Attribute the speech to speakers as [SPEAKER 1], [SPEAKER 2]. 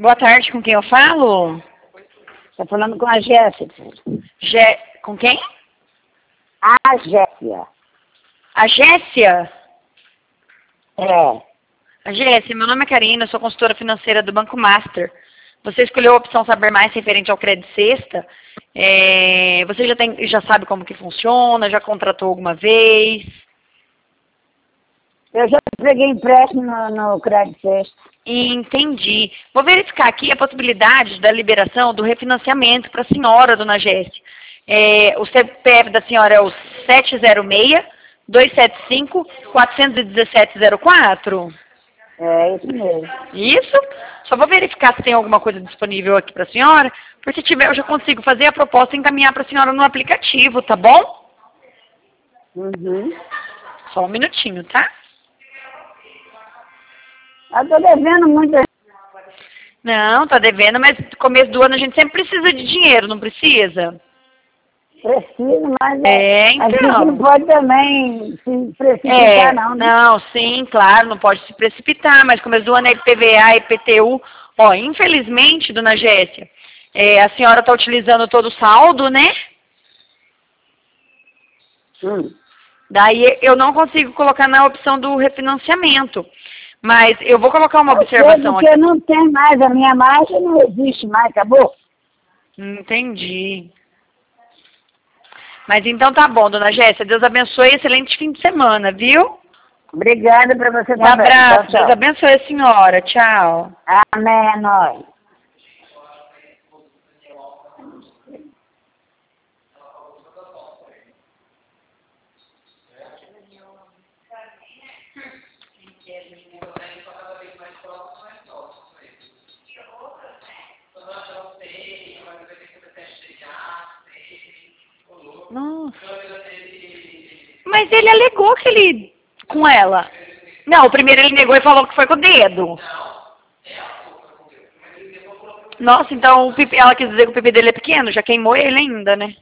[SPEAKER 1] Boa tarde, com quem eu falo?
[SPEAKER 2] Tá falando com a Jéssica.
[SPEAKER 1] Com quem?
[SPEAKER 2] A Jéssica.
[SPEAKER 1] A Jéssica?
[SPEAKER 2] É.
[SPEAKER 1] A Jéssica, meu nome é Karina, eu sou consultora financeira do Banco Master. Você escolheu a opção Saber Mais referente ao crédito sexta. Você já sabe como que funciona? Já contratou alguma vez?
[SPEAKER 2] Eu já peguei empréstimo no Crédito Sexta.
[SPEAKER 1] Entendi. Vou verificar aqui a possibilidade da liberação do refinanciamento para a senhora, dona Jéssica. O CPF da senhora é o 706-275-41704?
[SPEAKER 2] É isso mesmo.
[SPEAKER 1] Isso? Só vou verificar se tem alguma coisa disponível aqui para a senhora, porque se tiver eu já consigo fazer a proposta e encaminhar para a senhora no aplicativo, tá bom?
[SPEAKER 2] Uhum.
[SPEAKER 1] Só um minutinho, tá?
[SPEAKER 2] Eu tô devendo muito.
[SPEAKER 1] Não, tá devendo, mas no começo do ano a gente sempre precisa de dinheiro, não precisa?
[SPEAKER 2] Preciso, mas
[SPEAKER 1] então.
[SPEAKER 2] a gente não pode também se precipitar, não, né?
[SPEAKER 1] Não, sim, claro, não pode se precipitar, mas começo do ano é IPVA, IPTU. Ó, infelizmente, dona Jéssica, a senhora está utilizando todo o saldo, né? Daí eu não consigo colocar na opção do refinanciamento. Mas eu vou colocar uma observação
[SPEAKER 2] porque
[SPEAKER 1] aqui.
[SPEAKER 2] não tem mais, a minha margem não existe mais, acabou?
[SPEAKER 1] Entendi. Mas então tá bom, dona Jéssica. Deus abençoe. Excelente fim de semana, viu?
[SPEAKER 2] Obrigada para você também.
[SPEAKER 1] Um abraço.
[SPEAKER 2] Tchau, tchau.
[SPEAKER 1] Deus abençoe a senhora. Tchau.
[SPEAKER 2] Amém, nós.
[SPEAKER 1] Nossa. Mas ele alegou que ele... com ela. Não, o primeiro ele negou e falou que foi com o dedo. Nossa, então ela quis dizer que o pipi dele é pequeno, já queimou ele ainda, né?